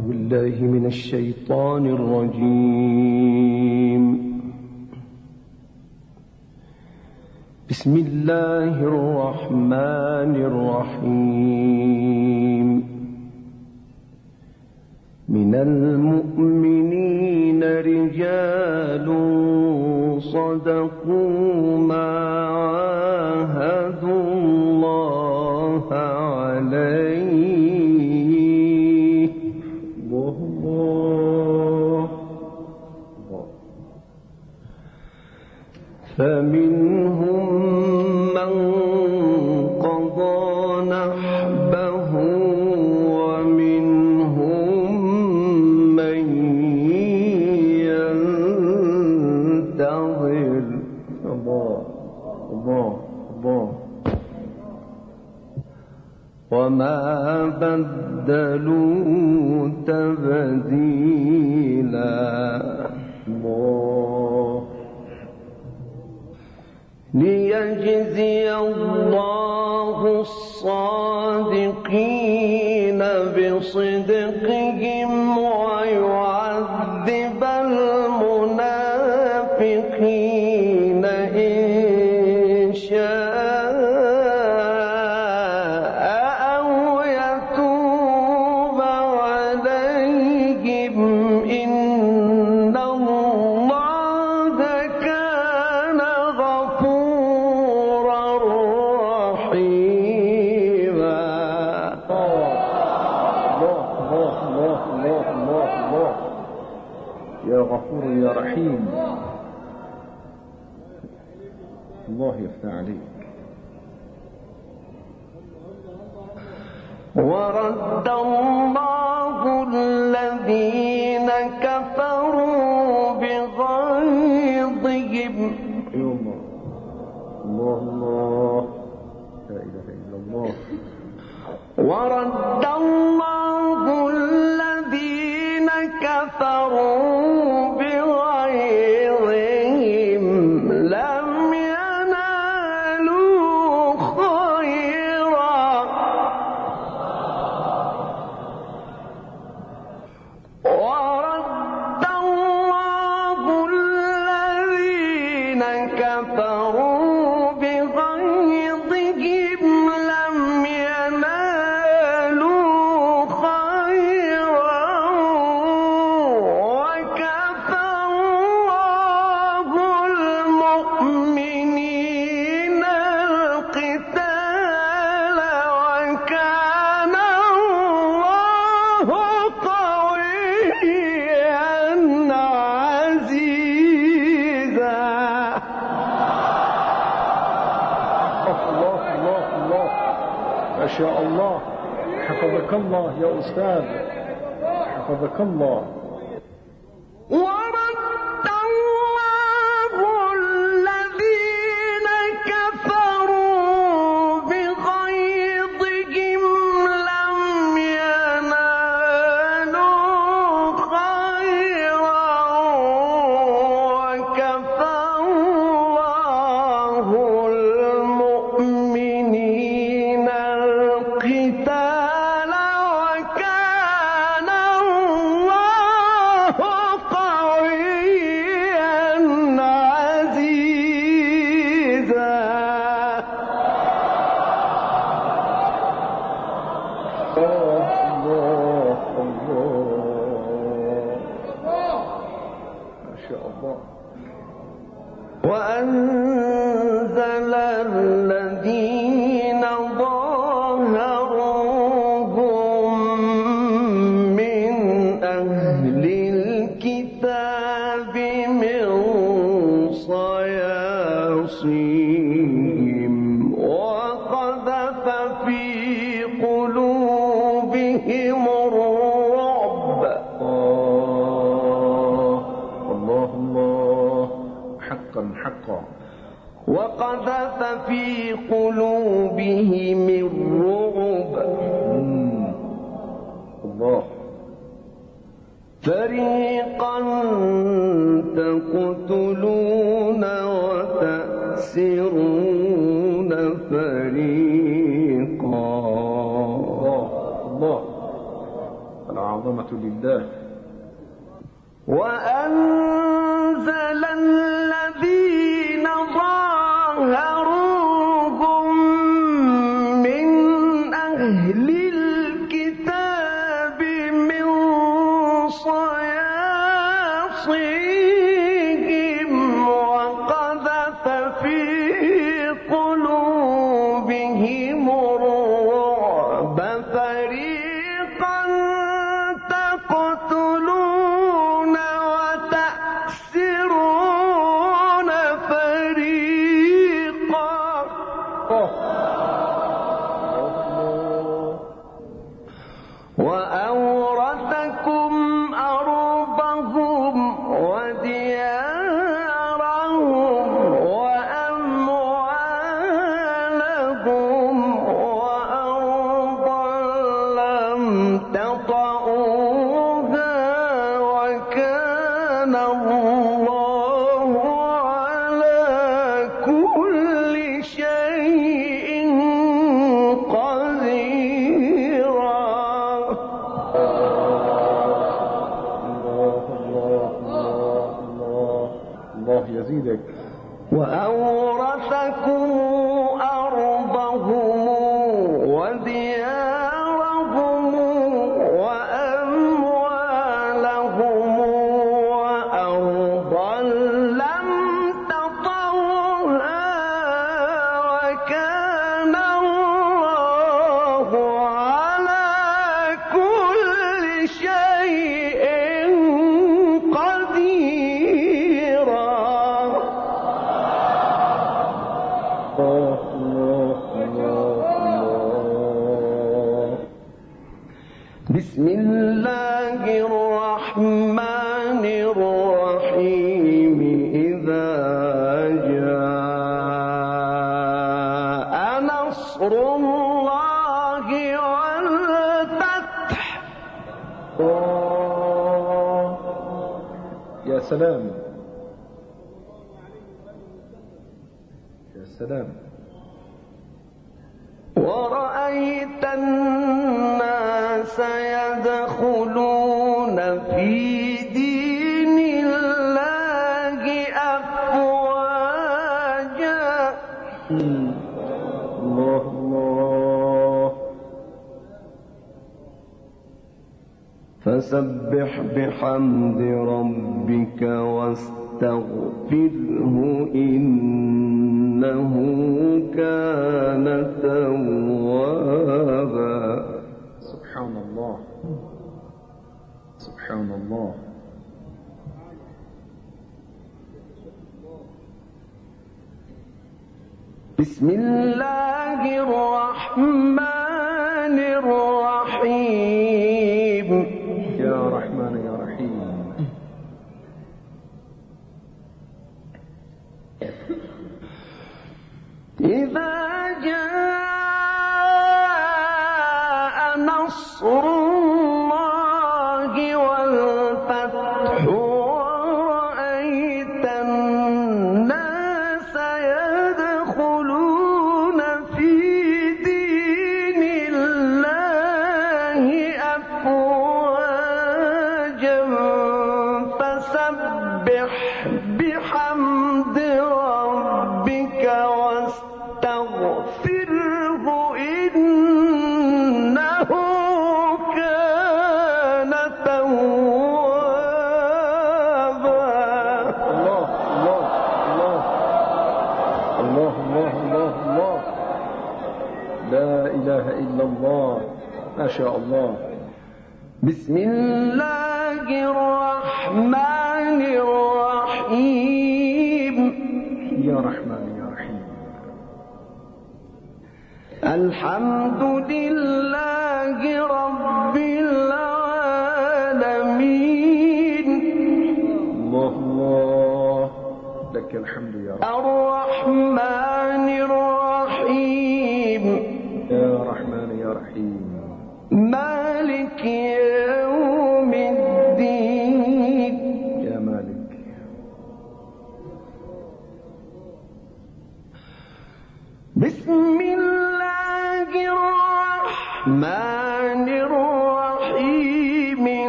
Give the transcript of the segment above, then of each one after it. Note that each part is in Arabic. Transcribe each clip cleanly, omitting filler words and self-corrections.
بالله من الشيطان الرجيم. بسم الله الرحمن الرحيم. من المؤمنين رجال صدقوا ما عاهدوا الله عليه. الله فمنهم من قضى نحبه ومنهم من ينتظر. الله وما بدلوا تبديلا. ليجزي الله الصادقين بصدقهم ويعذب المنافقين إن شاء أو يتوب عليهم إن الله كان غفورا رحيما. الله يا غفور يا رحيم. الله يفتح عليك. ورد الله الذين كفروا بغيظهم. الله لا إله إلا الله. ورد الله الذين كفروا بغيظهم لم ينالوا خيرا ورد الله الذين كفروا بغيظهم لم ينالوا خيرا وكفى الله المؤمنين القتال وكان الله قويا عزيزا. الله ما شاء الله. حفظك الله يا أستاذ، حفظك الله. ورد الله الذين كفروا بغيظهم لم ينالوا خيرا وكفى الله المؤمنين القتال وكان الله قويا عزيزا. الله ما شاء الله. وأنزل الذين ظاهروهم من أهل الكتاب من صياصيهم وقذف في قلوبهم الرعب. الله حقا. وقذف في قلوبهم الرعب. الله. فريقا تقتلون وتأسرون فريقا. الله العظمة لله. وأنزل الذين ظاهروهم من أهل الكتاب من صياصيهم وقذف في قلوبهم الرعب فريقا تقتلون وتأسرون فريقا وأورثكم أرضهم وديارهم وأموالهم وأرضا لم تطئوها وكان الله على كل شيء قديرا. الله يزيدك. وأورثكم أرضهم وديارهم وأموالهم وأرضا لم تطئوها وكان الله على كل شيء قديرا. بسم الله الرحمن الرحيم. إذا جاء نصر الله والفتح. يا سلام يا سلام. ورأيت الناس يدخلون في دين الله أفواجا. الله الله. فسبح بحمد ربك واستغفره إنه كان توابا. سبحان الله سبحان الله. بسم الله الرحمن الرحيم. يا رحمن يا رحيم. إذا جاء نصر الله والفتح ورأيت الناس يدخلون في دين الله أفواجا فسبح بحمد ربك واستغفره إنه كان توابا. الله الله الله الله الله الله. لا إله إلا الله. ما شاء الله. بسم الله الرحمن الرحيم. يا رحمن يا رحيم. الحمد لله رب العالمين. الله الله. لك الحمد يا رب. الرحمن الرحيم. يا رحمن يا رحيم. مالك يوم الدين. يا مالك. بسم الله الرحمن الرحيم.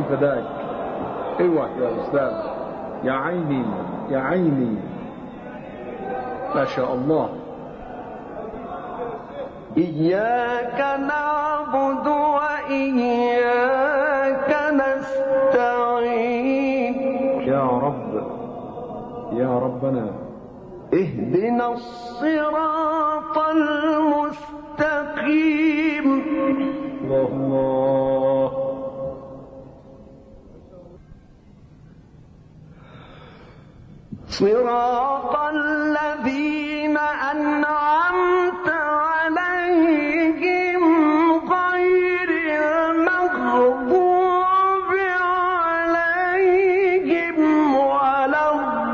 فداك. ايوه يا أستاذ، يا عيني يا عيني، ما شاء الله. إياك نعبد وإياك نستعين. يا رب يا ربنا، اهدنا الصراط المستقيم. الله صراط الذين أنعمت عليهم غير المغضوب عليهم ولا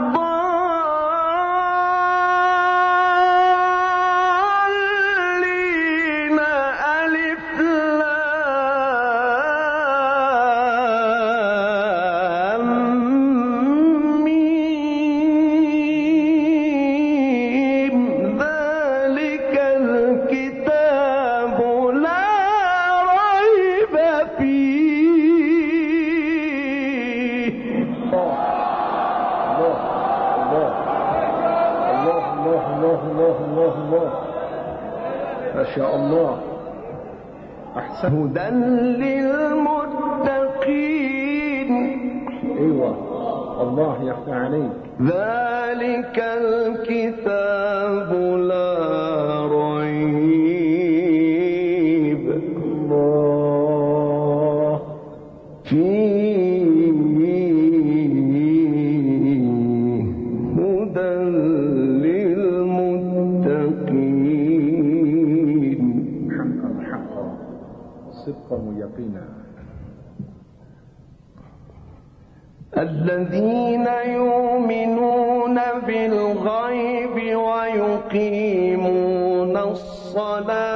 الضالين. ألف لام ميم. ذلك الكتاب لا ريب فيه. الله الله الله الله الله الله الله الله، ما شاء الله. أحسن. هدى للمتقين. ايوه، الله يفتح عليك. ذلك الكتاب لا ريب الله فيه هدى للمتقين. حقا حقا، صدقا ويقينا. الذين يؤمنون بالغيب ويقيمون الصلاة